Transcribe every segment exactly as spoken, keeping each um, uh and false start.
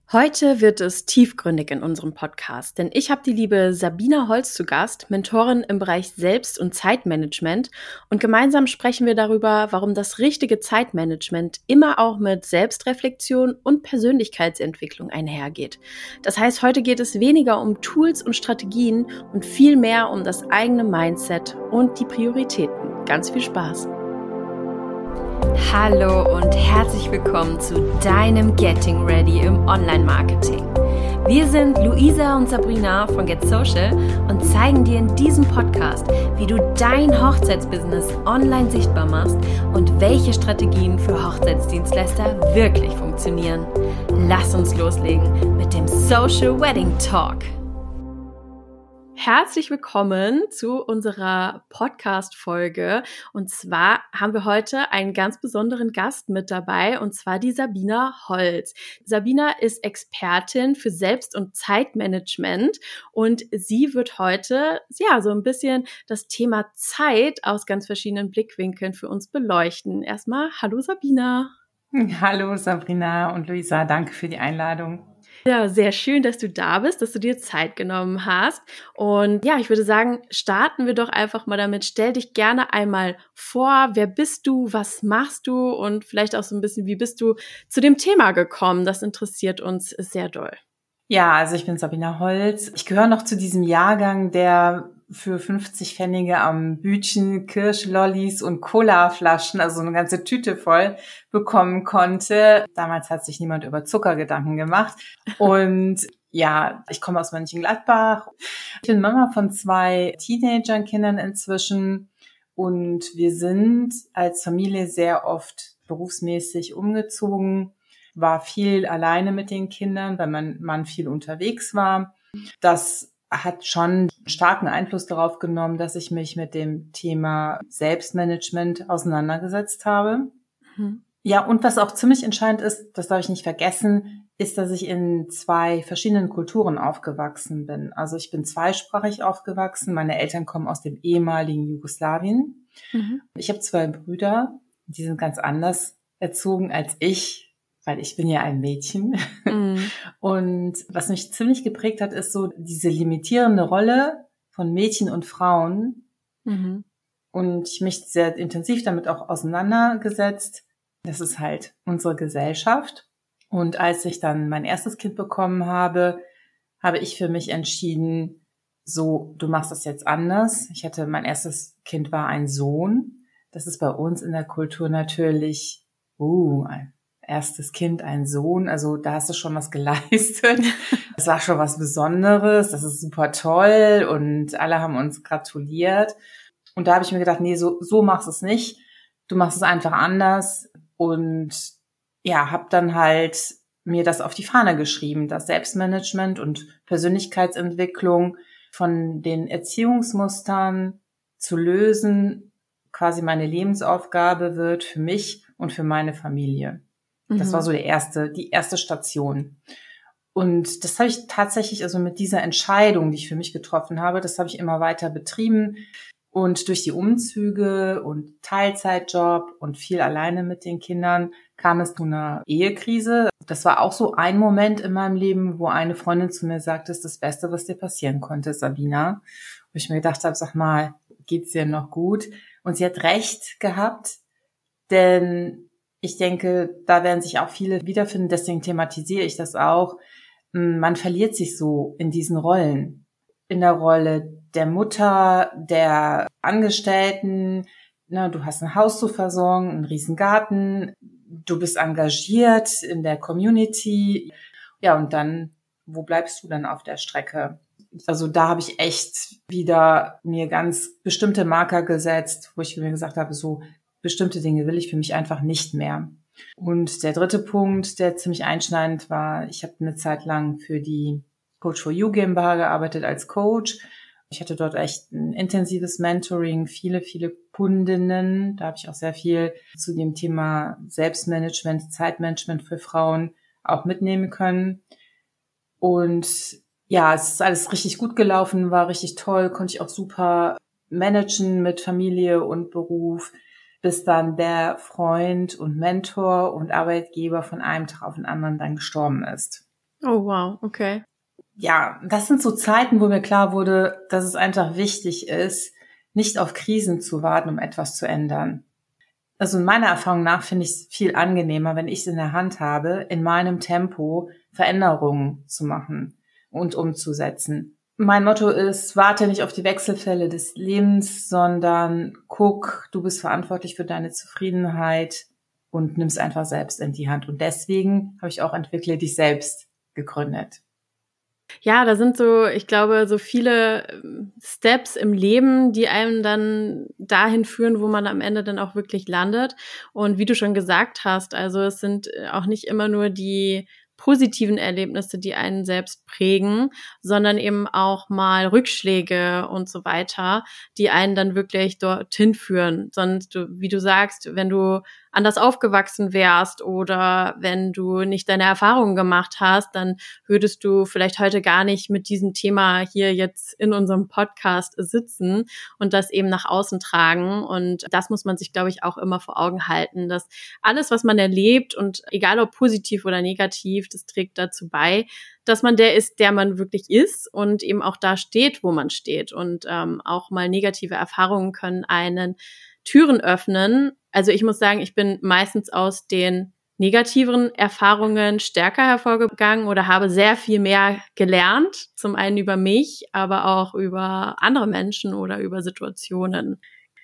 Heute wird es tiefgründig in unserem Podcast, denn ich habe die liebe Sabina Holz zu Gast, Mentorin im Bereich Selbst- und Zeitmanagement, und gemeinsam sprechen wir darüber, warum das richtige Zeitmanagement immer auch mit Selbstreflexion und Persönlichkeitsentwicklung einhergeht. Das heißt, heute geht es weniger um Tools und Strategien und viel mehr um das eigene Mindset und die Prioritäten. Ganz viel Spaß! Hallo und herzlich willkommen zu deinem Getting Ready im Online-Marketing. Wir sind Luisa und Sabrina von Get Social und zeigen dir in diesem Podcast, wie du dein Hochzeitsbusiness online sichtbar machst und welche Strategien für Hochzeitsdienstleister wirklich funktionieren. Lass uns loslegen mit dem Social Wedding Talk. Herzlich willkommen zu unserer Podcast-Folge. Und zwar haben wir heute einen ganz besonderen Gast mit dabei, und zwar die Sabina Holz. Sabina ist Expertin für Selbst- und Zeitmanagement und sie wird heute ja so ein bisschen das Thema Zeit aus ganz verschiedenen Blickwinkeln für uns beleuchten. Erstmal, hallo Sabina. Hallo Sabrina und Luisa, danke für die Einladung. Ja, sehr schön, dass du da bist, dass du dir Zeit genommen hast. Und ja, ich würde sagen, starten wir doch einfach mal damit. Stell dich gerne einmal vor. Wer bist du? Was machst du? Und vielleicht auch so ein bisschen, wie bist du zu dem Thema gekommen? Das interessiert uns sehr doll. Ja, also ich bin Sabina Holz. Ich gehöre noch zu diesem Jahrgang, der für fünfzig Pfennige am Bütchen Kirschlollis und Colaflaschen, also eine ganze Tüte voll, bekommen konnte. Damals hat sich niemand über Zucker Gedanken gemacht. Und ja, ich komme aus Mönchengladbach. Ich bin Mama von zwei Teenager-Kindern inzwischen. Und wir sind als Familie sehr oft berufsmäßig umgezogen. War viel alleine mit den Kindern, weil mein Mann viel unterwegs war. Das hat schon einen starken Einfluss darauf genommen, dass ich mich mit dem Thema Selbstmanagement auseinandergesetzt habe. Mhm. Ja, und was auch ziemlich entscheidend ist, das darf ich nicht vergessen, ist, dass ich in zwei verschiedenen Kulturen aufgewachsen bin. Also ich bin zweisprachig aufgewachsen. Meine Eltern kommen aus dem ehemaligen Jugoslawien. Mhm. Ich habe zwei Brüder, die sind ganz anders erzogen als ich, weil ich bin ja ein Mädchen. Mhm. Und was mich ziemlich geprägt hat, ist so diese limitierende Rolle von Mädchen und Frauen. Mhm. Und ich mich sehr intensiv damit auch auseinandergesetzt. Das ist halt unsere Gesellschaft. Und als ich dann mein erstes Kind bekommen habe, habe ich für mich entschieden, so, du machst das jetzt anders. Ich hatte, mein erstes Kind war ein Sohn. Das ist bei uns in der Kultur natürlich, uh, ein erstes Kind, ein Sohn, also da hast du schon was geleistet. Das war schon was Besonderes, das ist super toll und alle haben uns gratuliert. Und da habe ich mir gedacht, nee, so, so machst du es nicht. Du machst es einfach anders. Und ja, habe dann halt mir das auf die Fahne geschrieben, dass Selbstmanagement und Persönlichkeitsentwicklung von den Erziehungsmustern zu lösen quasi meine Lebensaufgabe wird für mich und für meine Familie. Das war so der erste, die erste Station. Und das habe ich tatsächlich, also mit dieser Entscheidung, die ich für mich getroffen habe, das habe ich immer weiter betrieben. Und durch die Umzüge und Teilzeitjob und viel alleine mit den Kindern kam es zu einer Ehekrise. Das war auch so ein Moment in meinem Leben, wo eine Freundin zu mir sagte, das ist das Beste, was dir passieren konnte, Sabina. Wo ich mir gedacht habe, sag mal, geht's dir noch gut? Und sie hat recht gehabt, denn ich denke, da werden sich auch viele wiederfinden, deswegen thematisiere ich das auch. Man verliert sich so in diesen Rollen. In der Rolle der Mutter, der Angestellten, na, du hast ein Haus zu versorgen, einen riesen Garten, du bist engagiert in der Community. Ja, und dann, wo bleibst du dann auf der Strecke? Also da habe ich echt wieder mir ganz bestimmte Marker gesetzt, wo ich mir gesagt habe, so bestimmte Dinge will ich für mich einfach nicht mehr. Und der dritte Punkt, der ziemlich einschneidend war, ich habe eine Zeit lang für die Coach for You GmbH gearbeitet als Coach. Ich hatte dort echt ein intensives Mentoring, viele, viele Kundinnen. Da habe ich auch sehr viel zu dem Thema Selbstmanagement, Zeitmanagement für Frauen auch mitnehmen können. Und ja, es ist alles richtig gut gelaufen, war richtig toll, konnte ich auch super managen mit Familie und Beruf, bis dann der Freund und Mentor und Arbeitgeber von einem Tag auf den anderen dann gestorben ist. Oh, wow, okay. Ja, das sind so Zeiten, wo mir klar wurde, dass es einfach wichtig ist, nicht auf Krisen zu warten, um etwas zu ändern. Also in meiner Erfahrung nach finde ich es viel angenehmer, wenn ich es in der Hand habe, in meinem Tempo Veränderungen zu machen und umzusetzen. Mein Motto ist, warte nicht auf die Wechselfälle des Lebens, sondern guck, du bist verantwortlich für deine Zufriedenheit und nimm's einfach selbst in die Hand. Und deswegen habe ich auch Entwickle dich selbst gegründet. Ja, da sind so, ich glaube, so viele Steps im Leben, die einem dann dahin führen, wo man am Ende dann auch wirklich landet. Und wie du schon gesagt hast, also es sind auch nicht immer nur die positiven Erlebnisse, die einen selbst prägen, sondern eben auch mal Rückschläge und so weiter, die einen dann wirklich dorthin führen. Sonst, du, wie du sagst, wenn du anders aufgewachsen wärst oder wenn du nicht deine Erfahrungen gemacht hast, dann würdest du vielleicht heute gar nicht mit diesem Thema hier jetzt in unserem Podcast sitzen und das eben nach außen tragen. Und das muss man sich, glaube ich, auch immer vor Augen halten, dass alles, was man erlebt und egal ob positiv oder negativ, das trägt dazu bei, dass man der ist, der man wirklich ist und eben auch da steht, wo man steht. Und ähm, auch mal negative Erfahrungen können einen Türen öffnen. Also ich muss sagen, ich bin meistens aus den negativeren Erfahrungen stärker hervorgegangen oder habe sehr viel mehr gelernt. Zum einen über mich, aber auch über andere Menschen oder über Situationen.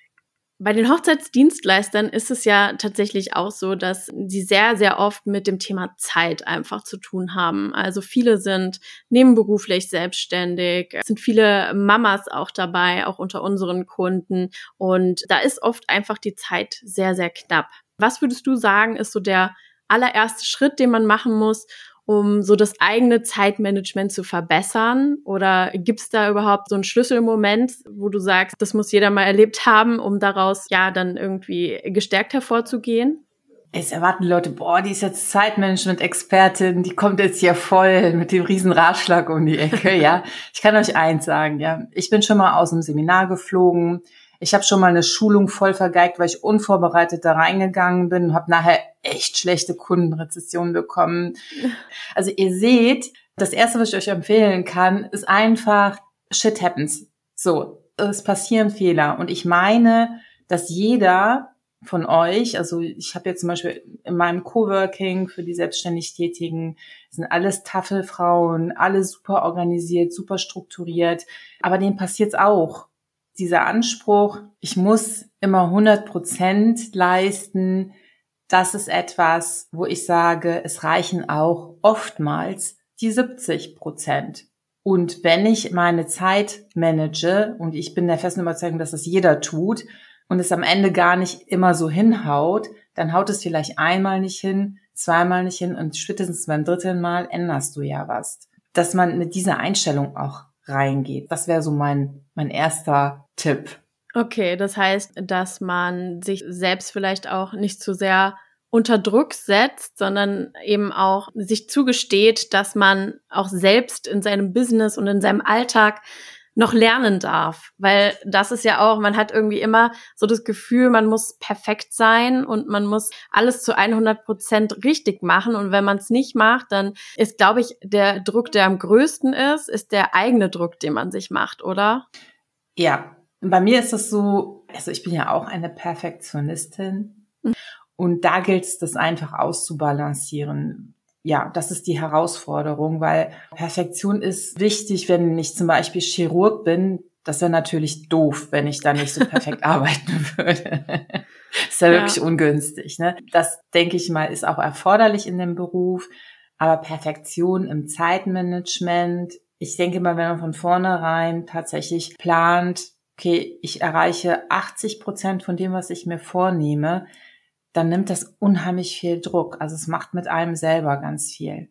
Bei den Hochzeitsdienstleistern ist es ja tatsächlich auch so, dass sie sehr, sehr oft mit dem Thema Zeit einfach zu tun haben. Also viele sind nebenberuflich selbstständig, es sind viele Mamas auch dabei, auch unter unseren Kunden. Und da ist oft einfach die Zeit sehr, sehr knapp. Was würdest du sagen, ist so der allererste Schritt, den man machen muss, um so das eigene Zeitmanagement zu verbessern? Oder gibt es da überhaupt so einen Schlüsselmoment, wo du sagst, das muss jeder mal erlebt haben, um daraus ja dann irgendwie gestärkt hervorzugehen? Es erwarten die Leute, boah, die ist jetzt Zeitmanagement-Expertin, die kommt jetzt hier voll mit dem riesen Ratschlag um die Ecke, ja. Ich kann euch eins sagen, ja. Ich bin schon mal aus dem Seminar geflogen. Ich habe schon mal eine Schulung voll vergeigt, weil ich unvorbereitet da reingegangen bin und habe nachher echt schlechte Kundenrezessionen bekommen. Also ihr seht, das Erste, was ich euch empfehlen kann, ist einfach shit happens. So, es passieren Fehler. Und ich meine, dass jeder von euch, also ich habe jetzt zum Beispiel in meinem Coworking für die selbstständig Tätigen, sind alles taffe Frauen, alle super organisiert, super strukturiert, aber denen passiert's auch. Dieser Anspruch, ich muss immer hundert Prozent leisten, das ist etwas, wo ich sage, es reichen auch oftmals die siebzig Prozent. Und wenn ich meine Zeit manage, und ich bin der festen Überzeugung, dass das jeder tut, und es am Ende gar nicht immer so hinhaut, dann haut es vielleicht einmal nicht hin, zweimal nicht hin und spätestens beim dritten Mal änderst du ja was. Dass man mit dieser Einstellung auch reingeht. Das wäre so mein, mein erster Tipp. Okay, das heißt, dass man sich selbst vielleicht auch nicht zu sehr unter Druck setzt, sondern eben auch sich zugesteht, dass man auch selbst in seinem Business und in seinem Alltag noch lernen darf, weil das ist ja auch, man hat irgendwie immer so das Gefühl, man muss perfekt sein und man muss alles zu hundert Prozent richtig machen und wenn man es nicht macht, dann ist, glaube ich, der Druck, der am größten ist, ist der eigene Druck, den man sich macht, oder? Ja, bei mir ist es so, also ich bin ja auch eine Perfektionistin mhm. und da gilt es, das einfach auszubalancieren. Ja, das ist die Herausforderung, weil Perfektion ist wichtig, wenn ich zum Beispiel Chirurg bin. Das wäre natürlich doof, wenn ich da nicht so perfekt arbeiten würde. Das ist ja, ja wirklich ungünstig, ne? Das, denke ich mal, ist auch erforderlich in dem Beruf. Aber Perfektion im Zeitmanagement, ich denke mal, wenn man von vornherein tatsächlich plant, okay, ich erreiche achtzig Prozent von dem, was ich mir vornehme, dann nimmt das unheimlich viel Druck. Also es macht mit einem selber ganz viel.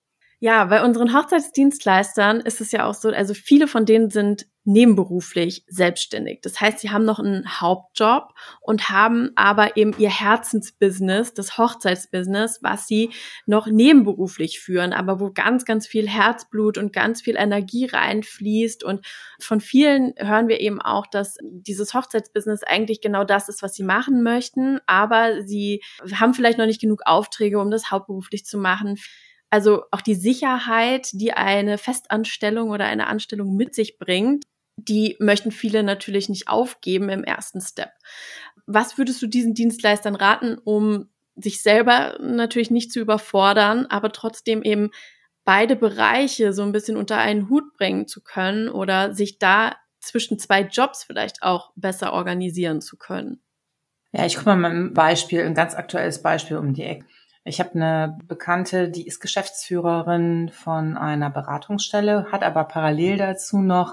Ja, bei unseren Hochzeitsdienstleistern ist es ja auch so, also viele von denen sind nebenberuflich selbstständig. Das heißt, sie haben noch einen Hauptjob und haben aber eben ihr Herzensbusiness, das Hochzeitsbusiness, was sie noch nebenberuflich führen, aber wo ganz, ganz viel Herzblut und ganz viel Energie reinfließt. Und von vielen hören wir eben auch, dass dieses Hochzeitsbusiness eigentlich genau das ist, was sie machen möchten, aber sie haben vielleicht noch nicht genug Aufträge, um das hauptberuflich zu machen. Also auch die Sicherheit, die eine Festanstellung oder eine Anstellung mit sich bringt, die möchten viele natürlich nicht aufgeben im ersten Step. Was würdest du diesen Dienstleistern raten, um sich selber natürlich nicht zu überfordern, aber trotzdem eben beide Bereiche so ein bisschen unter einen Hut bringen zu können oder sich da zwischen zwei Jobs vielleicht auch besser organisieren zu können? Ja, ich gucke mal mal ein Beispiel, ein ganz aktuelles Beispiel um die Ecke. Ich habe eine Bekannte, die ist Geschäftsführerin von einer Beratungsstelle, hat aber parallel dazu noch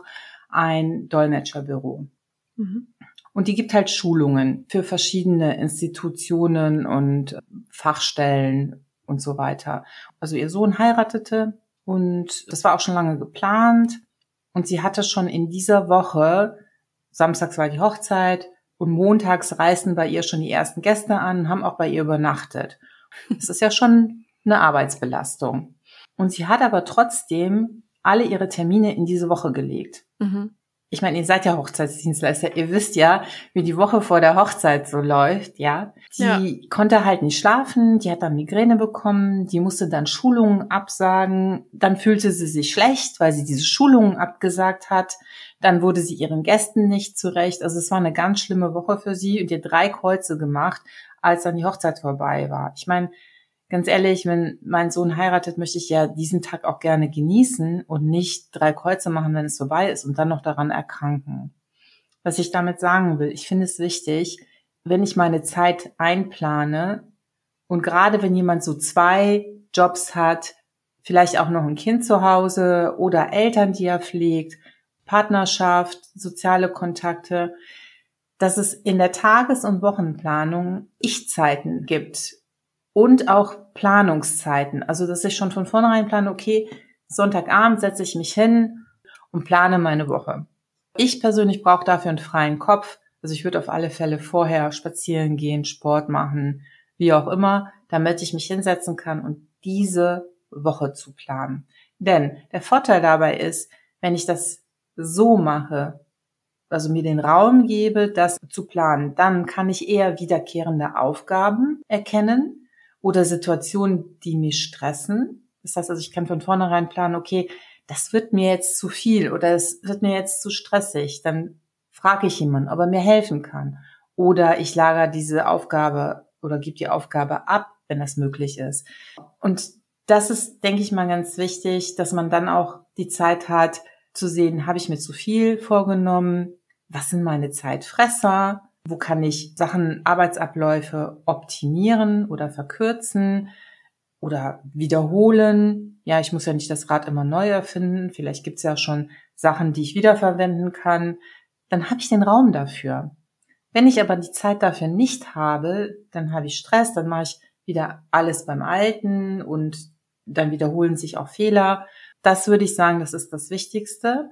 ein Dolmetscherbüro. Mhm. Und die gibt halt Schulungen für verschiedene Institutionen und Fachstellen und so weiter. Also ihr Sohn heiratete und das war auch schon lange geplant. Und sie hatte schon in dieser Woche, samstags war die Hochzeit und montags reisten bei ihr schon die ersten Gäste an, haben auch bei ihr übernachtet. Das ist ja schon eine Arbeitsbelastung. Und sie hat aber trotzdem alle ihre Termine in diese Woche gelegt. Mhm. Ich meine, ihr seid ja Hochzeitsdienstleister, ihr wisst ja, wie die Woche vor der Hochzeit so läuft, ja. Die ja. konnte halt nicht schlafen, die hat dann Migräne bekommen, die musste dann Schulungen absagen, dann fühlte sie sich schlecht, weil sie diese Schulungen abgesagt hat, dann wurde sie ihren Gästen nicht zurecht, also es war eine ganz schlimme Woche für sie und ihr drei Kreuze gemacht, als dann die Hochzeit vorbei war. Ich meine, ganz ehrlich, wenn mein Sohn heiratet, möchte ich ja diesen Tag auch gerne genießen und nicht drei Kreuze machen, wenn es vorbei ist und dann noch daran erkranken. Was ich damit sagen will, ich finde es wichtig, wenn ich meine Zeit einplane und gerade wenn jemand so zwei Jobs hat, vielleicht auch noch ein Kind zu Hause oder Eltern, die er pflegt, Partnerschaft, soziale Kontakte, dass es in der Tages- und Wochenplanung Ich-Zeiten gibt und auch Planungszeiten. Also, dass ich schon von vornherein plane, okay, Sonntagabend setze ich mich hin und plane meine Woche. Ich persönlich brauche dafür einen freien Kopf. Also ich würde auf alle Fälle vorher spazieren gehen, Sport machen, wie auch immer, damit ich mich hinsetzen kann und diese Woche zu planen. Denn der Vorteil dabei ist, wenn ich das so mache, also mir den Raum gebe, das zu planen, dann kann ich eher wiederkehrende Aufgaben erkennen oder Situationen, die mich stressen. Das heißt also, ich kann von vornherein planen, okay, das wird mir jetzt zu viel oder es wird mir jetzt zu stressig. Dann frage ich jemanden, ob er mir helfen kann. Oder ich lagere diese Aufgabe oder gebe die Aufgabe ab, wenn das möglich ist. Und das ist, denke ich mal, ganz wichtig, dass man dann auch die Zeit hat, zu sehen, habe ich mir zu viel vorgenommen? Was sind meine Zeitfresser? Wo kann ich Sachen, Arbeitsabläufe optimieren oder verkürzen oder wiederholen? Ja, ich muss ja nicht das Rad immer neu erfinden. Vielleicht gibt's ja schon Sachen, die ich wiederverwenden kann. Dann habe ich den Raum dafür. Wenn ich aber die Zeit dafür nicht habe, dann habe ich Stress, dann mache ich wieder alles beim Alten und dann wiederholen sich auch Fehler. Das würde ich sagen, das ist das Wichtigste.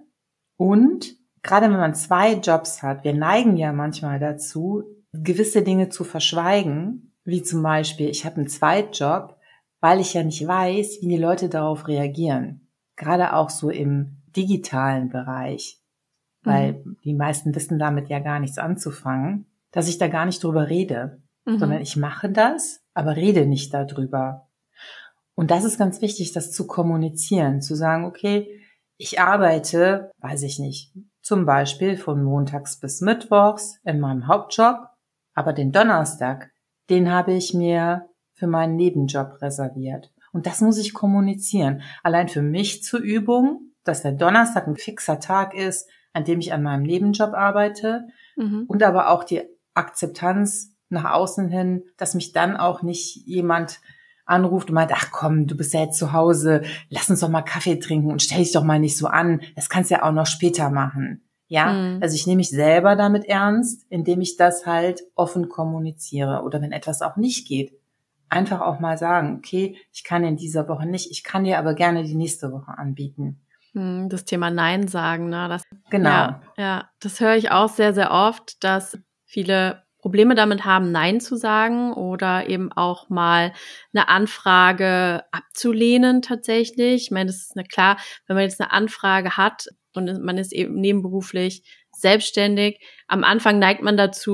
Und gerade wenn man zwei Jobs hat, wir neigen ja manchmal dazu, gewisse Dinge zu verschweigen, wie zum Beispiel, ich habe einen Zweitjob, weil ich ja nicht weiß, wie die Leute darauf reagieren. Gerade auch so im digitalen Bereich, weil mhm. die meisten wissen damit ja gar nichts anzufangen, dass ich da gar nicht drüber rede, mhm. sondern ich mache das, aber rede nicht darüber. Und das ist ganz wichtig, das zu kommunizieren, zu sagen, okay, ich arbeite, weiß ich nicht, zum Beispiel von montags bis mittwochs in meinem Hauptjob, aber den Donnerstag, den habe ich mir für meinen Nebenjob reserviert. Und das muss ich kommunizieren. Allein für mich zur Übung, dass der Donnerstag ein fixer Tag ist, an dem ich an meinem Nebenjob arbeite mhm. und aber auch die Akzeptanz nach außen hin, dass mich dann auch nicht jemand anruft und meint, ach komm, du bist ja jetzt zu Hause, lass uns doch mal Kaffee trinken und stell dich doch mal nicht so an, das kannst du ja auch noch später machen. Ja, mhm. also ich nehme mich selber damit ernst, indem ich das halt offen kommuniziere oder wenn etwas auch nicht geht, einfach auch mal sagen, okay, ich kann in dieser Woche nicht, ich kann dir aber gerne die nächste Woche anbieten. Das Thema Nein sagen, ne? Das, genau. Ja, ja, das höre ich auch sehr, sehr oft, dass viele Probleme damit haben, Nein zu sagen oder eben auch mal eine Anfrage abzulehnen tatsächlich. Ich meine, das ist eine, klar, wenn man jetzt eine Anfrage hat und man ist eben nebenberuflich selbstständig, am Anfang neigt man dazu,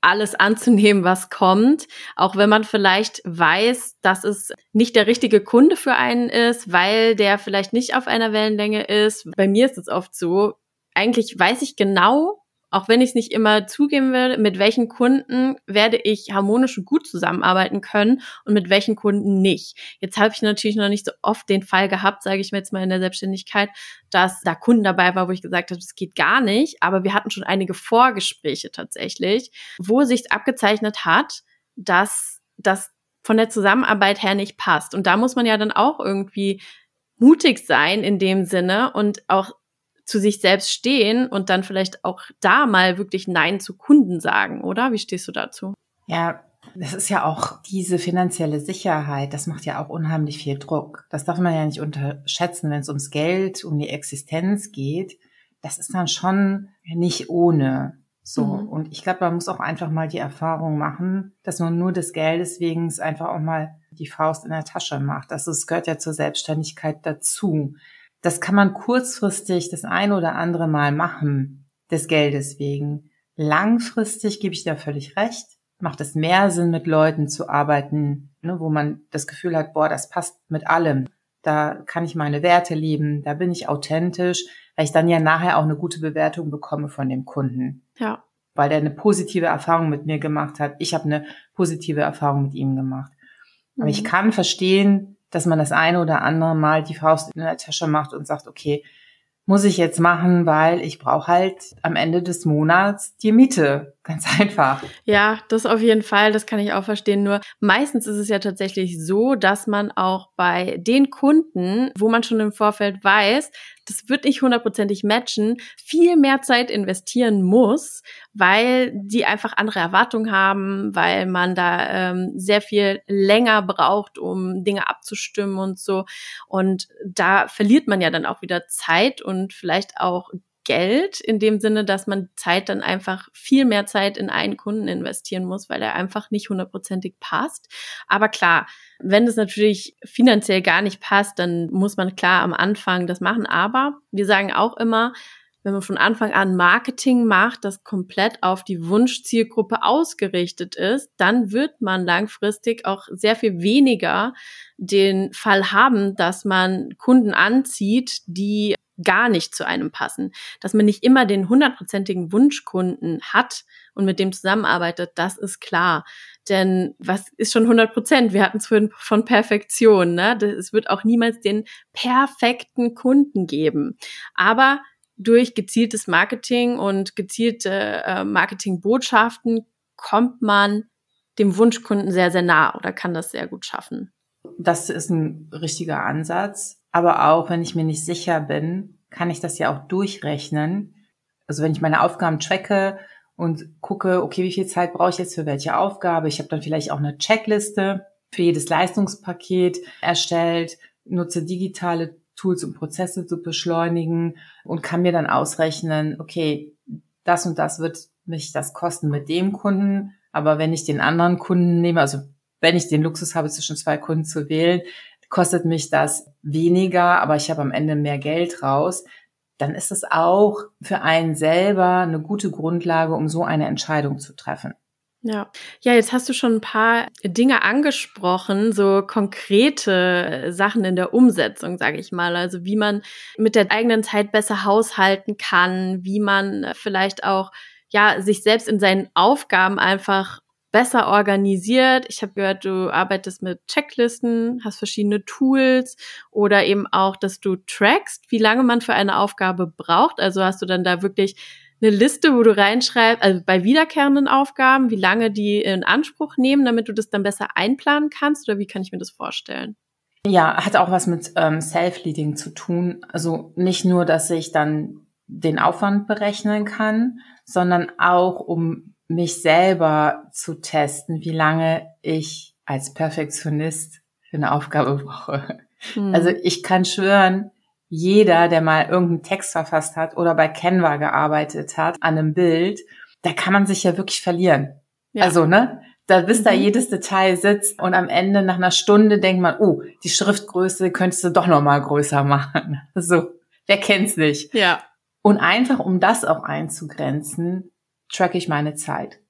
alles anzunehmen, was kommt, auch wenn man vielleicht weiß, dass es nicht der richtige Kunde für einen ist, weil der vielleicht nicht auf einer Wellenlänge ist. Bei mir ist es oft so, eigentlich weiß ich genau, auch wenn ich es nicht immer zugeben will, mit welchen Kunden werde ich harmonisch und gut zusammenarbeiten können und mit welchen Kunden nicht. Jetzt habe ich natürlich noch nicht so oft den Fall gehabt, sage ich mir jetzt mal in der Selbstständigkeit, dass da Kunden dabei war, wo ich gesagt habe, das geht gar nicht. Aber wir hatten schon einige Vorgespräche tatsächlich, wo sich abgezeichnet hat, dass das von der Zusammenarbeit her nicht passt. Und da muss man ja dann auch irgendwie mutig sein in dem Sinne und auch zu sich selbst stehen und dann vielleicht auch da mal wirklich Nein zu Kunden sagen, oder? Wie stehst du dazu? Ja, das ist ja auch diese finanzielle Sicherheit, das macht ja auch unheimlich viel Druck. Das darf man ja nicht unterschätzen, wenn es ums Geld, um die Existenz geht. Das ist dann schon nicht ohne so. Mhm. Und ich glaube, man muss auch einfach mal die Erfahrung machen, dass man nur des Geldes wegen einfach auch mal die Faust in der Tasche macht. Das ist, gehört ja zur Selbstständigkeit dazu. Das kann man kurzfristig das eine oder andere Mal machen, des Geldes wegen. Langfristig gebe ich dir völlig recht. Macht es mehr Sinn, mit Leuten zu arbeiten, ne, wo man das Gefühl hat, boah, das passt mit allem. Da kann ich meine Werte leben, da bin ich authentisch, weil ich dann ja nachher auch eine gute Bewertung bekomme von dem Kunden. Ja. Weil der eine positive Erfahrung mit mir gemacht hat. Ich habe eine positive Erfahrung mit ihm gemacht. Aber mhm. ich kann verstehen, dass man das eine oder andere Mal die Faust in der Tasche macht und sagt, okay, muss ich jetzt machen, weil ich brauche halt am Ende des Monats die Miete. Ganz einfach. Ja, das auf jeden Fall, das kann ich auch verstehen. Nur meistens ist es ja tatsächlich so, dass man auch bei den Kunden, wo man schon im Vorfeld weiß, das wird nicht hundertprozentig matchen, viel mehr Zeit investieren muss, weil die einfach andere Erwartungen haben, weil man da ähm, sehr viel länger braucht, um Dinge abzustimmen und so. Und da verliert man ja dann auch wieder Zeit und vielleicht auch Geld, in dem Sinne, dass man Zeit dann einfach viel mehr Zeit in einen Kunden investieren muss, weil er einfach nicht hundertprozentig passt. Aber klar, wenn das natürlich finanziell gar nicht passt, dann muss man klar am Anfang das machen. Aber wir sagen auch immer, wenn man von Anfang an Marketing macht, das komplett auf die Wunschzielgruppe ausgerichtet ist, dann wird man langfristig auch sehr viel weniger den Fall haben, dass man Kunden anzieht, die gar nicht zu einem passen. Dass man nicht immer den hundertprozentigen Wunschkunden hat und mit dem zusammenarbeitet, das ist klar. Denn was ist schon hundert Prozent? Wir hatten es vorhin von Perfektion, ne? Es wird auch niemals den perfekten Kunden geben. Aber durch gezieltes Marketing und gezielte äh, Marketingbotschaften kommt man dem Wunschkunden sehr, sehr nah oder kann das sehr gut schaffen. Das ist ein richtiger Ansatz. Aber auch, wenn ich mir nicht sicher bin, kann ich das ja auch durchrechnen. Also wenn ich meine Aufgaben tracke und gucke, okay, wie viel Zeit brauche ich jetzt für welche Aufgabe? Ich habe dann vielleicht auch eine Checkliste für jedes Leistungspaket erstellt, nutze digitale Tools, um Prozesse zu beschleunigen und kann mir dann ausrechnen, okay, das und das wird mich das kosten mit dem Kunden. Aber wenn ich den anderen Kunden nehme, also wenn ich den Luxus habe, zwischen zwei Kunden zu wählen, kostet mich das weniger, aber ich habe am Ende mehr Geld raus, dann ist es auch für einen selber eine gute Grundlage, um so eine Entscheidung zu treffen. Ja, ja, jetzt hast du schon ein paar Dinge angesprochen, so konkrete Sachen in der Umsetzung, sage ich mal. Also wie man mit der eigenen Zeit besser haushalten kann, wie man vielleicht auch ja sich selbst in seinen Aufgaben einfach besser organisiert. Ich habe gehört, du arbeitest mit Checklisten, hast verschiedene Tools oder eben auch, dass du trackst, wie lange man für eine Aufgabe braucht. Also hast du dann da wirklich eine Liste, wo du reinschreibst, also bei wiederkehrenden Aufgaben, wie lange die in Anspruch nehmen, damit du das dann besser einplanen kannst, oder wie kann ich mir das vorstellen? Ja, hat auch was mit ähm, Self-Leading zu tun. Also nicht nur, dass ich dann den Aufwand berechnen kann, sondern auch, um mich selber zu testen, wie lange ich als Perfektionist für eine Aufgabe brauche. Hm. Also ich kann schwören, jeder, der mal irgendeinen Text verfasst hat oder bei Canva gearbeitet hat an einem Bild, da kann man sich ja wirklich verlieren. Ja. Also, ne? Da bis mhm. da jedes Detail sitzt und am Ende nach einer Stunde denkt man, oh, die Schriftgröße könntest du doch noch mal größer machen. So, wer kennt's nicht? Ja. Und einfach, um das auch einzugrenzen, tracke ich meine Zeit.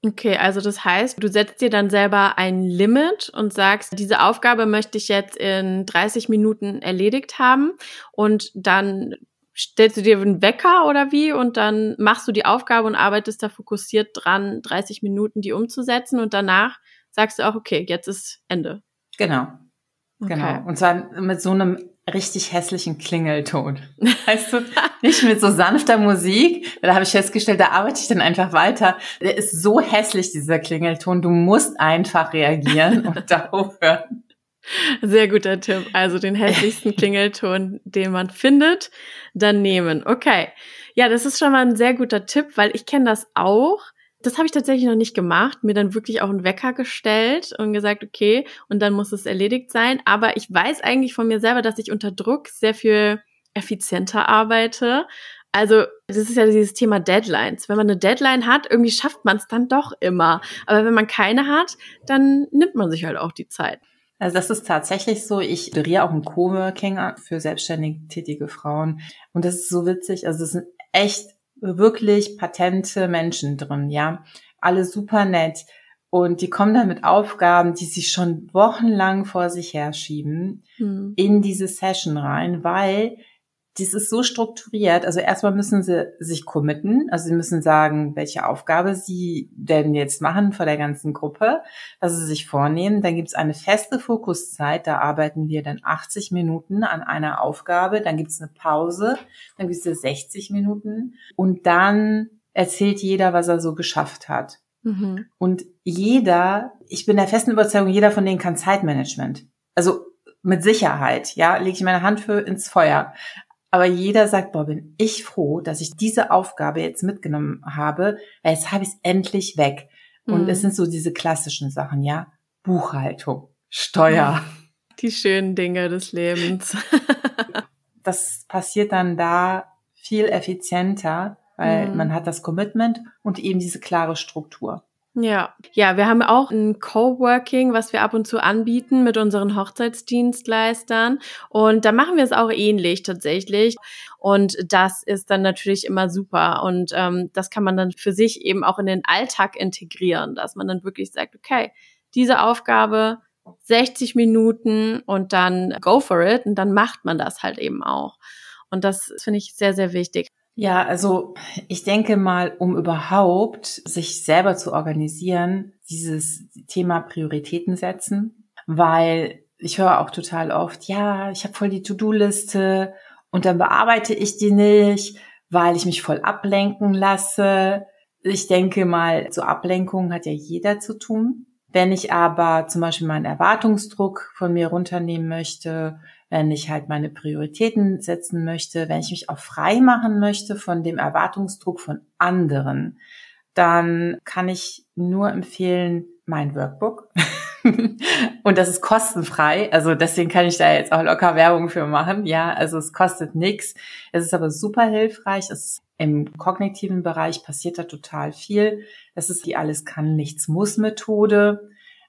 Okay, also das heißt, du setzt dir dann selber ein Limit und sagst, diese Aufgabe möchte ich jetzt in dreißig Minuten erledigt haben und dann stellst du dir einen Wecker oder wie und dann machst du die Aufgabe und arbeitest da fokussiert dran, dreißig Minuten die umzusetzen und danach sagst du auch, okay, jetzt ist Ende. Genau, Okay. genau. Und zwar mit so einem richtig hässlichen Klingelton. Weißt du, nicht mit so sanfter Musik. Da habe ich festgestellt, da arbeite ich dann einfach weiter. Der ist so hässlich, dieser Klingelton. Du musst einfach reagieren und da aufhören. Sehr guter Tipp. Also den hässlichsten Klingelton, den man findet, dann nehmen. Okay. Ja, das ist schon mal ein sehr guter Tipp, weil ich kenne das auch. Das habe ich tatsächlich noch nicht gemacht, mir dann wirklich auch einen Wecker gestellt und gesagt, okay, und dann muss es erledigt sein. Aber ich weiß eigentlich von mir selber, dass ich unter Druck sehr viel effizienter arbeite. Also das ist ja dieses Thema Deadlines. Wenn man eine Deadline hat, irgendwie schafft man es dann doch immer. Aber wenn man keine hat, dann nimmt man sich halt auch die Zeit. Also das ist tatsächlich so. Ich moderiere auch ein Coworking für selbstständig tätige Frauen. Und das ist so witzig. Also das sind echt wirklich patente Menschen drin, ja. Alle super nett. Und die kommen dann mit Aufgaben, die sie schon wochenlang vor sich herschieben, hm. in diese Session rein, weil das ist so strukturiert. Also erstmal müssen sie sich committen. Also sie müssen sagen, welche Aufgabe sie denn jetzt machen vor der ganzen Gruppe, was sie sich vornehmen. Dann gibt es eine feste Fokuszeit. Da arbeiten wir dann achtzig Minuten an einer Aufgabe. Dann gibt es eine Pause. Dann gibt es sechzig Minuten. Und dann erzählt jeder, was er so geschafft hat. Mhm. Und jeder, ich bin der festen Überzeugung, jeder von denen kann Zeitmanagement. Also mit Sicherheit, ja, lege ich meine Hand für ins Feuer. Aber jeder sagt, boah, bin ich froh, dass ich diese Aufgabe jetzt mitgenommen habe, weil jetzt habe ich es endlich weg. Und mhm. es sind so diese klassischen Sachen, ja, Buchhaltung, Steuer. Die schönen Dinge des Lebens. Das passiert dann da viel effizienter, weil mhm. man hat das Commitment und eben diese klare Struktur. Ja, ja, wir haben auch ein Coworking, was wir ab und zu anbieten mit unseren Hochzeitsdienstleistern und da machen wir es auch ähnlich tatsächlich und das ist dann natürlich immer super und ähm, das kann man dann für sich eben auch in den Alltag integrieren, dass man dann wirklich sagt, okay, diese Aufgabe sechzig Minuten und dann go for it und dann macht man das halt eben auch und das finde ich sehr, sehr wichtig. Ja, also ich denke mal, um überhaupt sich selber zu organisieren, dieses Thema Prioritäten setzen, weil ich höre auch total oft, ja, ich habe voll die To-Do-Liste und dann bearbeite ich die nicht, weil ich mich voll ablenken lasse. Ich denke mal, so Ablenkung hat ja jeder zu tun. Wenn ich aber zum Beispiel meinen Erwartungsdruck von mir runternehmen möchte, wenn ich halt meine Prioritäten setzen möchte, wenn ich mich auch frei machen möchte von dem Erwartungsdruck von anderen, dann kann ich nur empfehlen, mein Workbook. Und das ist kostenfrei, also deswegen kann ich da jetzt auch locker Werbung für machen. Ja, also es kostet nichts. Es ist aber super hilfreich. Es ist im kognitiven Bereich passiert da total viel. Das ist die Alles-kann-nichts-muss-Methode.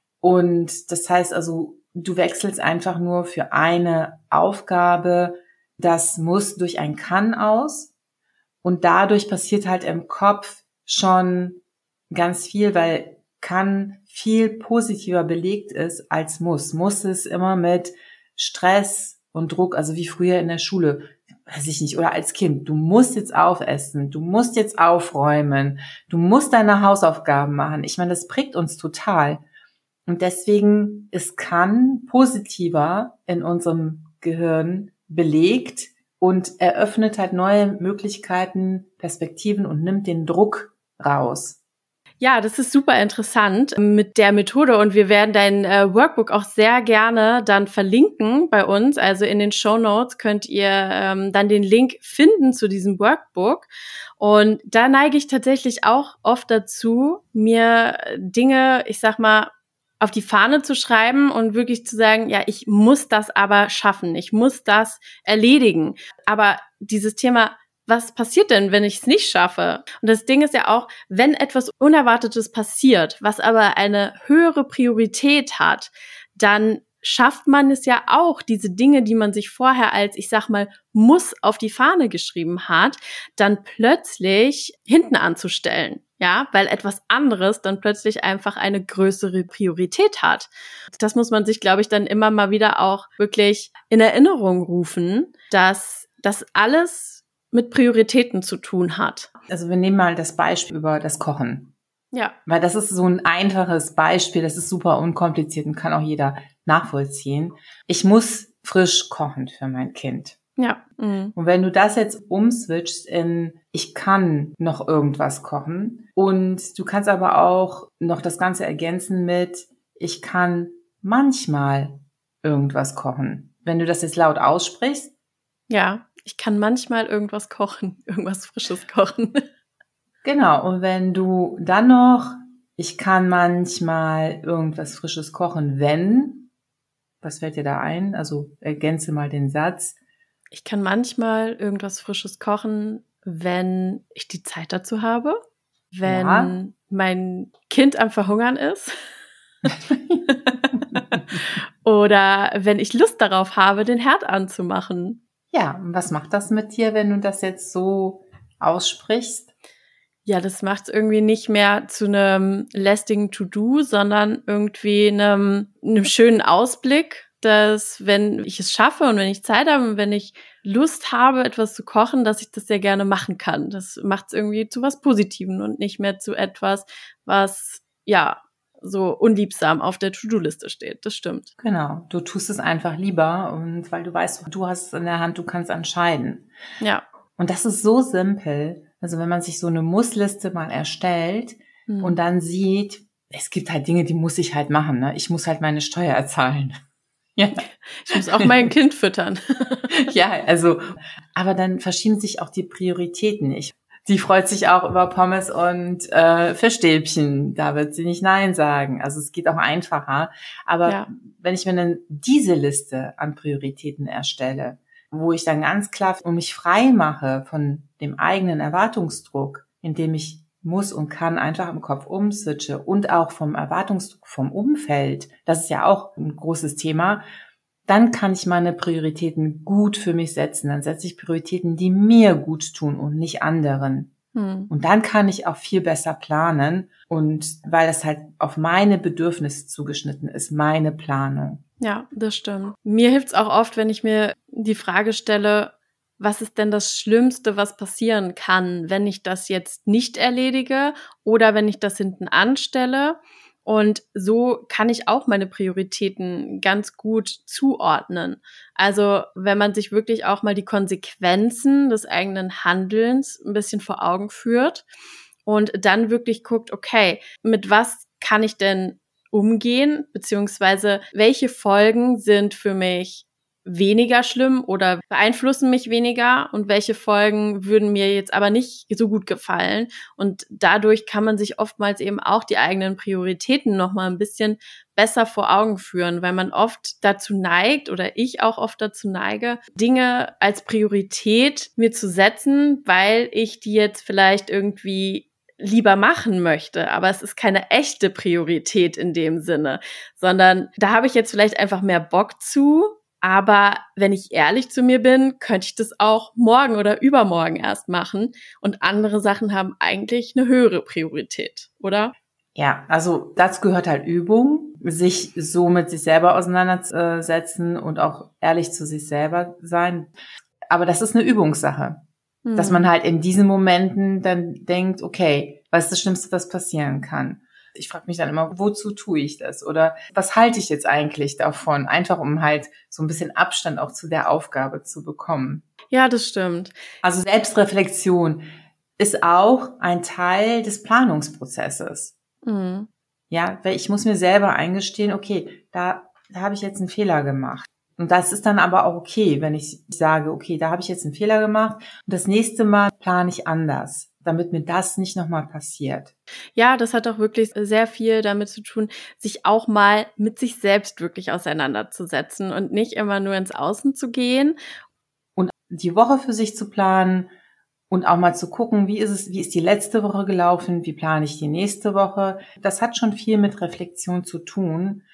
Und das heißt also, du wechselst einfach nur für eine Aufgabe das Muss durch ein Kann aus. Und dadurch passiert halt im Kopf schon ganz viel, weil Kann viel positiver belegt ist als Muss. Muss ist immer mit Stress und Druck, also wie früher in der Schule, weiß ich nicht, oder als Kind. Du musst jetzt aufessen, du musst jetzt aufräumen, du musst deine Hausaufgaben machen. Ich meine, das prägt uns total. Und deswegen ist Kann positiver in unserem Gehirn belegt und eröffnet halt neue Möglichkeiten, Perspektiven und nimmt den Druck raus. Ja, das ist super interessant mit der Methode und wir werden dein äh, Workbook auch sehr gerne dann verlinken bei uns. Also in den Shownotes könnt ihr ähm, dann den Link finden zu diesem Workbook. Und da neige ich tatsächlich auch oft dazu, mir Dinge, ich sag mal, auf die Fahne zu schreiben und wirklich zu sagen, ja, ich muss das aber schaffen, ich muss das erledigen. Aber dieses Thema, was passiert denn, wenn ich es nicht schaffe? Und das Ding ist ja auch, wenn etwas Unerwartetes passiert, was aber eine höhere Priorität hat, dann schafft man es ja auch, diese Dinge, die man sich vorher als, ich sag mal, Muss auf die Fahne geschrieben hat, dann plötzlich hinten anzustellen. Ja, weil etwas anderes dann plötzlich einfach eine größere Priorität hat. Das muss man sich, glaube ich, dann immer mal wieder auch wirklich in Erinnerung rufen, dass das alles mit Prioritäten zu tun hat. Also wir nehmen mal das Beispiel über das Kochen. Ja. Weil das ist so ein einfaches Beispiel, das ist super unkompliziert und kann auch jeder nachvollziehen. Ich muss frisch kochen für mein Kind. Ja. Mhm. Und wenn du das jetzt umswitchst in, ich kann noch irgendwas kochen und du kannst aber auch noch das Ganze ergänzen mit, ich kann manchmal irgendwas kochen. Wenn du das jetzt laut aussprichst. Ja, ich kann manchmal irgendwas kochen, irgendwas Frisches kochen. Genau, und wenn du dann noch, ich kann manchmal irgendwas Frisches kochen, wenn, was fällt dir da ein? Also ergänze mal den Satz. Ich kann manchmal irgendwas Frisches kochen, wenn ich die Zeit dazu habe, wenn ja. mein Kind am Verhungern ist oder wenn ich Lust darauf habe, den Herd anzumachen. Ja, und was macht das mit dir, wenn du das jetzt so aussprichst? Ja, das macht es irgendwie nicht mehr zu einem lästigen To-Do, sondern irgendwie einem, einem schönen Ausblick, dass wenn ich es schaffe und wenn ich Zeit habe und wenn ich Lust habe, etwas zu kochen, dass ich das sehr gerne machen kann. Das macht es irgendwie zu was Positivem und nicht mehr zu etwas, was, ja, so unliebsam auf der To-Do-Liste steht. Das stimmt. Genau, du tust es einfach lieber und weil du weißt, du hast es in der Hand, du kannst entscheiden. Ja. Und das ist so simpel. Also wenn man sich so eine Muss-Liste mal erstellt hm. und dann sieht, es gibt halt Dinge, die muss ich halt machen. Ne? Ich muss halt meine Steuer zahlen. Ja. Ich muss auch mein Kind füttern. Ja, also, aber dann verschieben sich auch die Prioritäten nicht. Sie freut sich auch über Pommes und äh, Fischstäbchen. Da wird sie nicht Nein sagen. Also es geht auch einfacher. Aber ja. wenn ich mir dann diese Liste an Prioritäten erstelle, wo ich dann ganz klar um mich frei mache von dem eigenen Erwartungsdruck, indem ich muss und kann einfach im Kopf umswitche und auch vom Erwartungsdruck vom Umfeld, das ist ja auch ein großes Thema, dann kann ich meine Prioritäten gut für mich setzen. Dann setze ich Prioritäten, die mir gut tun und nicht anderen. Hm. Und dann kann ich auch viel besser planen und weil das halt auf meine Bedürfnisse zugeschnitten ist, meine Planung. Ja, das stimmt. Mir hilft's auch oft, wenn ich mir die Frage stelle, was ist denn das Schlimmste, was passieren kann, wenn ich das jetzt nicht erledige oder wenn ich das hinten anstelle? Und so kann ich auch meine Prioritäten ganz gut zuordnen. Also wenn man sich wirklich auch mal die Konsequenzen des eigenen Handelns ein bisschen vor Augen führt und dann wirklich guckt, okay, mit was kann ich denn umgehen, beziehungsweise welche Folgen sind für mich weniger schlimm oder beeinflussen mich weniger und welche Folgen würden mir jetzt aber nicht so gut gefallen. Und dadurch kann man sich oftmals eben auch die eigenen Prioritäten nochmal ein bisschen besser vor Augen führen, weil man oft dazu neigt oder ich auch oft dazu neige, Dinge als Priorität mir zu setzen, weil ich die jetzt vielleicht irgendwie lieber machen möchte, aber es ist keine echte Priorität in dem Sinne, sondern da habe ich jetzt vielleicht einfach mehr Bock zu. Aber wenn ich ehrlich zu mir bin, könnte ich das auch morgen oder übermorgen erst machen. Und andere Sachen haben eigentlich eine höhere Priorität, oder? Ja, also dazu gehört halt Übung, sich so mit sich selber auseinandersetzen und auch ehrlich zu sich selber sein. Aber das ist eine Übungssache, hm. dass man halt in diesen Momenten dann denkt, okay, was ist das Schlimmste, was passieren kann? Ich frage mich dann immer, wozu tue ich das? Oder was halte ich jetzt eigentlich davon? Einfach um halt so ein bisschen Abstand auch zu der Aufgabe zu bekommen. Ja, das stimmt. Also Selbstreflexion ist auch ein Teil des Planungsprozesses. Mhm. Ja, weil ich muss mir selber eingestehen, okay, da, da habe ich jetzt einen Fehler gemacht. Und das ist dann aber auch okay, wenn ich sage, okay, da habe ich jetzt einen Fehler gemacht und das nächste Mal plane ich anders, damit mir das nicht nochmal passiert. Ja, das hat auch wirklich sehr viel damit zu tun, sich auch mal mit sich selbst wirklich auseinanderzusetzen und nicht immer nur ins Außen zu gehen. Und die Woche für sich zu planen und auch mal zu gucken, wie ist es, wie ist die letzte Woche gelaufen, wie plane ich die nächste Woche. Das hat schon viel mit Reflexion zu tun.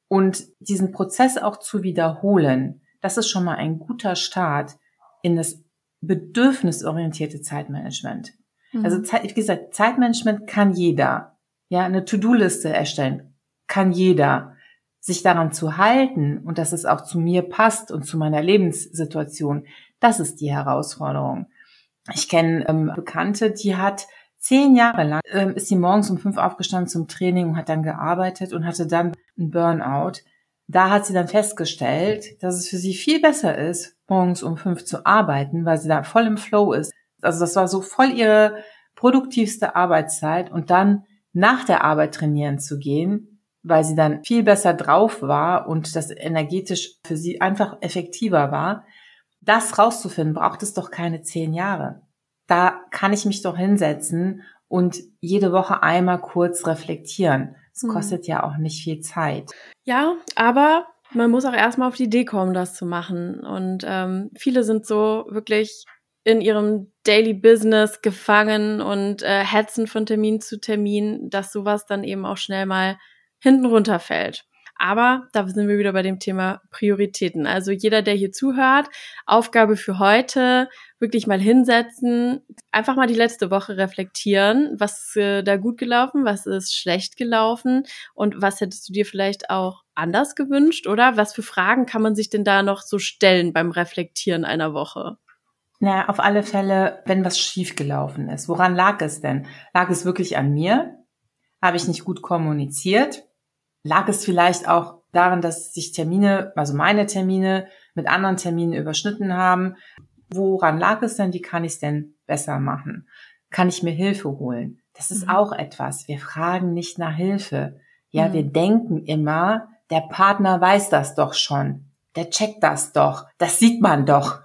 Und diesen Prozess auch zu wiederholen, das ist schon mal ein guter Start in das bedürfnisorientierte Zeitmanagement. Mhm. Also, wie gesagt, Zeitmanagement kann jeder. Ja, eine To-Do-Liste erstellen kann jeder. Sich daran zu halten und dass es auch zu mir passt und zu meiner Lebenssituation, das ist die Herausforderung. Ich kenne ähm, Bekannte, die hat zehn Jahre lang, ähm, ist sie morgens um fünf aufgestanden zum Training und hat dann gearbeitet und hatte dann einen Burnout. Da hat sie dann festgestellt, dass es für sie viel besser ist, morgens um fünf zu arbeiten, weil sie da voll im Flow ist. Also das war so voll ihre produktivste Arbeitszeit und dann nach der Arbeit trainieren zu gehen, weil sie dann viel besser drauf war und das energetisch für sie einfach effektiver war. Das rauszufinden, braucht es doch keine zehn Jahre. Da kann ich mich doch hinsetzen und jede Woche einmal kurz reflektieren. Es kostet hm. ja auch nicht viel Zeit. Ja, aber man muss auch erstmal auf die Idee kommen, das zu machen. Und ähm, viele sind so wirklich in ihrem Daily Business gefangen und äh, hetzen von Termin zu Termin, dass sowas dann eben auch schnell mal hinten runterfällt. Aber da sind wir wieder bei dem Thema Prioritäten. Also jeder, der hier zuhört, Aufgabe für heute, wirklich mal hinsetzen, einfach mal die letzte Woche reflektieren, was ist äh, da gut gelaufen, was ist schlecht gelaufen und was hättest du dir vielleicht auch anders gewünscht, oder? Was für Fragen kann man sich denn da noch so stellen beim Reflektieren einer Woche? Naja, auf alle Fälle, wenn was schiefgelaufen ist. Woran lag es denn? Lag es wirklich an mir? Habe ich nicht gut kommuniziert? Lag es vielleicht auch daran, dass sich Termine, also meine Termine, mit anderen Terminen überschnitten haben? Woran lag es denn? Wie kann ich es denn besser machen? Kann ich mir Hilfe holen? Das ist mhm. auch etwas. Wir fragen nicht nach Hilfe. Ja, mhm. wir denken immer, der Partner weiß das doch schon. Der checkt das doch. Das sieht man doch.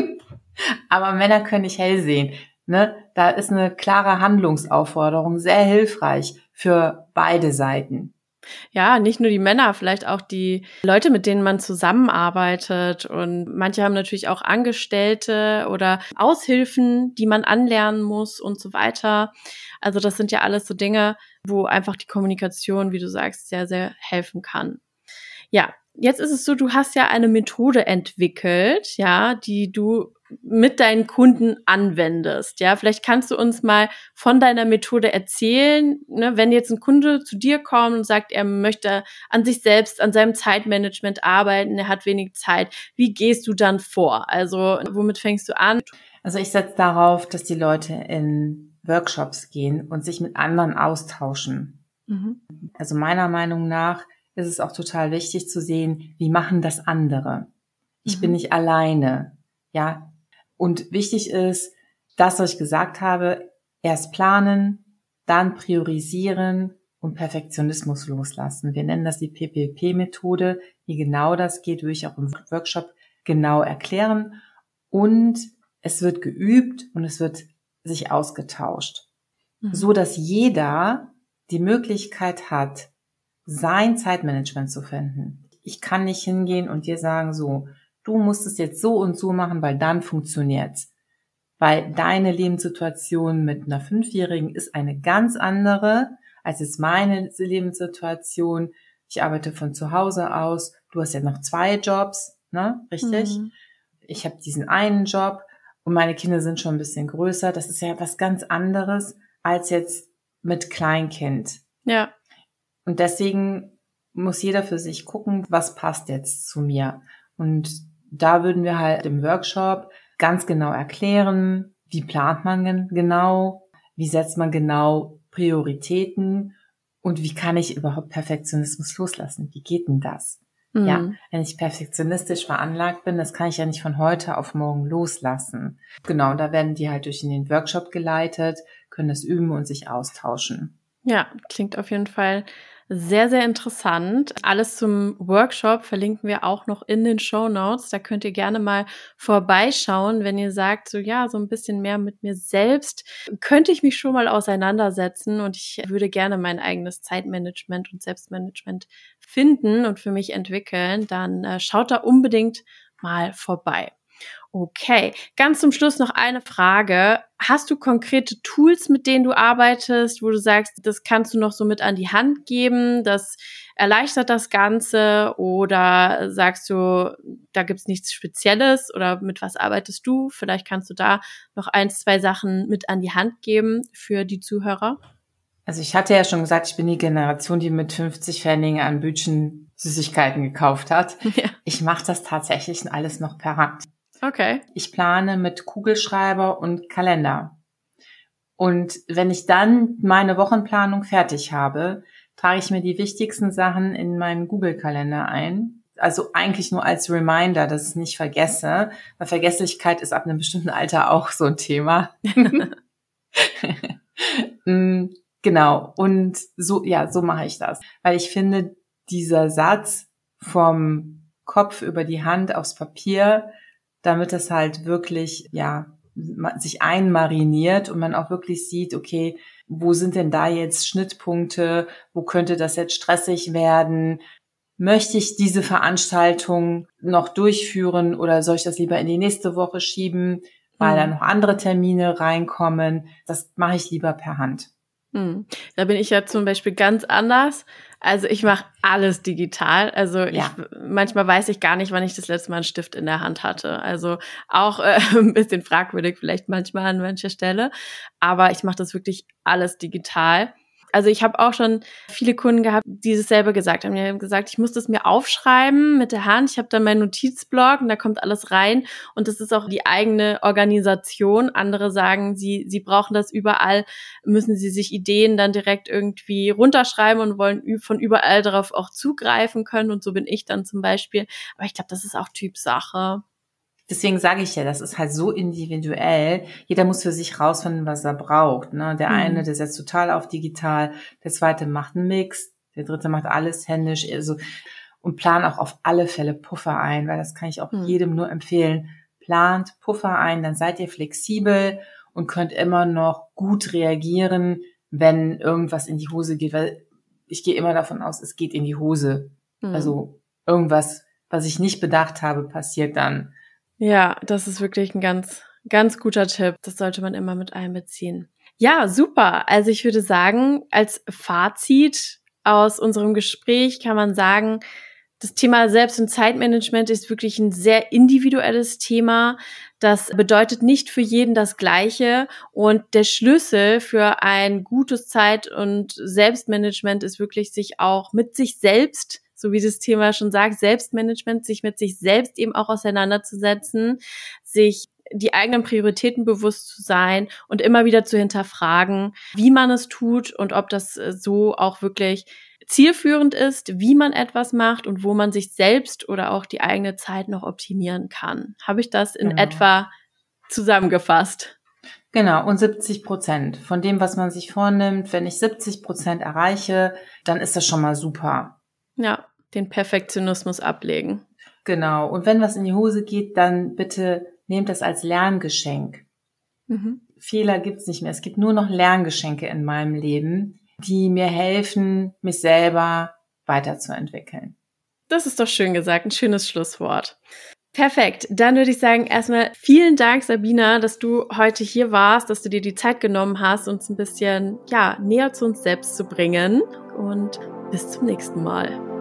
Aber Männer können nicht hell sehen. Ne? Da ist eine klare Handlungsaufforderung sehr hilfreich für beide Seiten. Ja, nicht nur die Männer, vielleicht auch die Leute, mit denen man zusammenarbeitet. Und manche haben natürlich auch Angestellte oder Aushilfen, die man anlernen muss und so weiter. Also das sind ja alles so Dinge, wo einfach die Kommunikation, wie du sagst, sehr, sehr helfen kann. Ja, jetzt ist es so, du hast ja eine Methode entwickelt, ja, die du mit deinen Kunden anwendest. Ja, vielleicht kannst du uns mal von deiner Methode erzählen, ne, wenn jetzt ein Kunde zu dir kommt und sagt, er möchte an sich selbst, an seinem Zeitmanagement arbeiten, er hat wenig Zeit. Wie gehst du dann vor? Also, womit fängst du an? Also ich setze darauf, dass die Leute in Workshops gehen und sich mit anderen austauschen. Mhm. Also meiner Meinung nach ist es auch total wichtig zu sehen, wie machen das andere. Ich mhm. bin nicht alleine, ja. Und wichtig ist, das, was ich gesagt habe, erst planen, dann priorisieren und Perfektionismus loslassen. Wir nennen das die P P P-Methode. Wie genau das geht, würde ich auch im Workshop genau erklären. Und es wird geübt und es wird sich ausgetauscht, mhm. so dass jeder die Möglichkeit hat, sein Zeitmanagement zu finden. Ich kann nicht hingehen und dir sagen, so, du musst es jetzt so und so machen, weil dann funktioniert's. Weil deine Lebenssituation mit einer Fünfjährigen ist eine ganz andere als jetzt meine Lebenssituation. Ich arbeite von zu Hause aus. Du hast ja noch zwei Jobs, ne? Richtig? Mhm. Ich habe diesen einen Job und meine Kinder sind schon ein bisschen größer. Das ist ja was ganz anderes als jetzt mit Kleinkind. Ja. Und deswegen muss jeder für sich gucken, was passt jetzt zu mir. Und da würden wir halt im Workshop ganz genau erklären, wie plant man genau, wie setzt man genau Prioritäten und wie kann ich überhaupt Perfektionismus loslassen? Wie geht denn das? Mhm. Ja, wenn ich perfektionistisch veranlagt bin, das kann ich ja nicht von heute auf morgen loslassen. Genau, da werden die halt durch in den Workshop geleitet, können das üben und sich austauschen. Ja, klingt auf jeden Fall sehr, sehr interessant. Alles zum Workshop verlinken wir auch noch in den Shownotes. Da könnt ihr gerne mal vorbeischauen, wenn ihr sagt, so ja, so ein bisschen mehr mit mir selbst könnte ich mich schon mal auseinandersetzen und ich würde gerne mein eigenes Zeitmanagement und Selbstmanagement finden und für mich entwickeln. Dann äh, schaut da unbedingt mal vorbei. Okay, ganz zum Schluss noch eine Frage. Hast du konkrete Tools, mit denen du arbeitest, wo du sagst, das kannst du noch so mit an die Hand geben, das erleichtert das Ganze, oder sagst du, da gibt's nichts Spezielles, oder mit was arbeitest du? Vielleicht kannst du da noch ein, zwei Sachen mit an die Hand geben für die Zuhörer. Also ich hatte ja schon gesagt, ich bin die Generation, die mit fünfzig Pfennigen an Bütchen Süßigkeiten gekauft hat. Ja. Ich mache das tatsächlich alles noch per Hand. Okay. Ich plane mit Kugelschreiber und Kalender. Und wenn ich dann meine Wochenplanung fertig habe, trage ich mir die wichtigsten Sachen in meinen Google-Kalender ein. Also eigentlich nur als Reminder, dass ich es nicht vergesse. Weil Vergesslichkeit ist ab einem bestimmten Alter auch so ein Thema. Genau. Und so, ja, so mache ich das. Weil ich finde, dieser Satz vom Kopf über die Hand aufs Papier, damit es halt wirklich, ja, sich einmariniert und man auch wirklich sieht, okay, wo sind denn da jetzt Schnittpunkte? Wo könnte das jetzt stressig werden? Möchte ich diese Veranstaltung noch durchführen oder soll ich das lieber in die nächste Woche schieben, weil mhm. da noch andere Termine reinkommen? Das mache ich lieber per Hand. Hm. Da bin ich ja zum Beispiel ganz anders. Also ich mache alles digital. Also ja. ich manchmal weiß ich gar nicht, wann ich das letzte Mal einen Stift in der Hand hatte. Also auch äh, ein bisschen fragwürdig vielleicht manchmal an mancher Stelle. Aber ich mache das wirklich alles digital. Also ich habe auch schon viele Kunden gehabt, die dasselbe gesagt haben. Die haben gesagt, ich muss das mir aufschreiben mit der Hand. Ich habe dann meinen Notizblock und da kommt alles rein. Und das ist auch die eigene Organisation. Andere sagen, sie sie brauchen das überall, müssen sie sich Ideen dann direkt irgendwie runterschreiben und wollen von überall darauf auch zugreifen können. Und so bin ich dann zum Beispiel. Aber ich glaube, das ist auch Typsache. Deswegen sage ich ja, das ist halt so individuell. Jeder muss für sich rausfinden, was er braucht. Ne? Der mhm. eine, der setzt total auf digital, der zweite macht einen Mix, der dritte macht alles händisch. Also, und plan auch auf alle Fälle Puffer ein, weil das kann ich auch mhm. jedem nur empfehlen. Plant Puffer ein, dann seid ihr flexibel und könnt immer noch gut reagieren, wenn irgendwas in die Hose geht. Weil ich gehe immer davon aus, es geht in die Hose. Mhm. Also irgendwas, was ich nicht bedacht habe, passiert dann. Ja, das ist wirklich ein ganz, ganz guter Tipp. Das sollte man immer mit einbeziehen. Ja, super. Also ich würde sagen, als Fazit aus unserem Gespräch kann man sagen, das Thema Selbst- und Zeitmanagement ist wirklich ein sehr individuelles Thema. Das bedeutet nicht für jeden das Gleiche. Und der Schlüssel für ein gutes Zeit- und Selbstmanagement ist wirklich, sich auch mit sich selbst, so wie das Thema schon sagt, Selbstmanagement, sich mit sich selbst eben auch auseinanderzusetzen, sich die eigenen Prioritäten bewusst zu sein und immer wieder zu hinterfragen, wie man es tut und ob das so auch wirklich zielführend ist, wie man etwas macht und wo man sich selbst oder auch die eigene Zeit noch optimieren kann. Habe ich das in genau. etwa zusammengefasst? Genau, und siebzig Prozent von dem, was man sich vornimmt, wenn ich siebzig Prozent erreiche, dann ist das schon mal super. Ja, den Perfektionismus ablegen. Genau, und wenn was in die Hose geht, dann bitte nehmt das als Lerngeschenk. Mhm. Fehler gibt's nicht mehr. Es gibt nur noch Lerngeschenke in meinem Leben, die mir helfen, mich selber weiterzuentwickeln. Das ist doch schön gesagt, ein schönes Schlusswort. Perfekt, dann würde ich sagen, erstmal vielen Dank, Sabina, dass du heute hier warst, dass du dir die Zeit genommen hast, uns ein bisschen ja näher zu uns selbst zu bringen, und bis zum nächsten Mal.